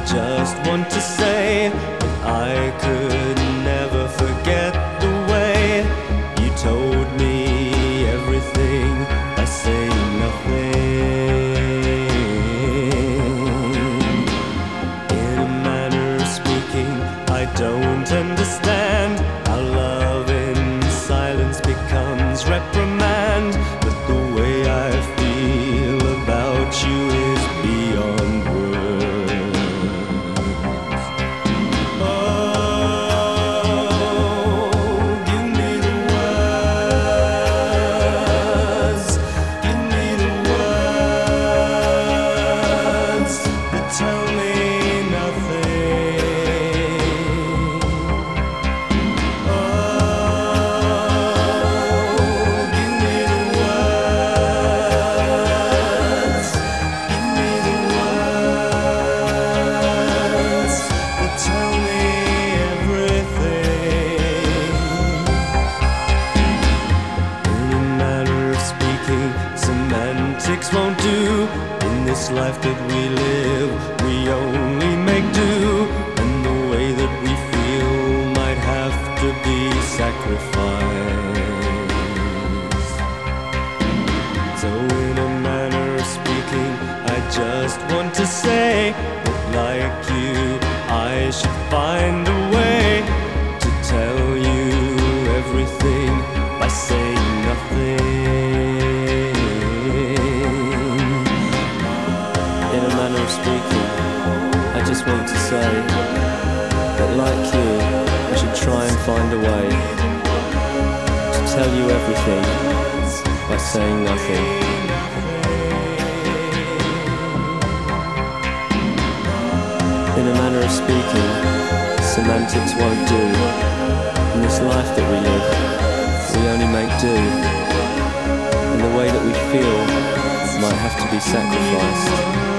just want to say that I could never forget the way you told me everything by saying nothing. In a manner of speaking, I don't understand how love in silence becomes reprimand, but the way I feel about you is beyond words. Oh, give me the words, give me the words that tell me nothing. Oh, give me the words, give me the words that tell me everything. In a manner of speaking, semantics won't do. In this life that we live, we only make do, and the way that we feel might have to be sacrificed. So in a manner of speaking, I just want to say that like you, I should find a way to tell you everything by saying nothing. In a manner of speaking, I just want to say that like you, I should try and find a way to tell you everything by saying nothing. In a manner of speaking, semantics won't do. In this life that we live, we only make do, and the way that we feel might have to be sacrificed.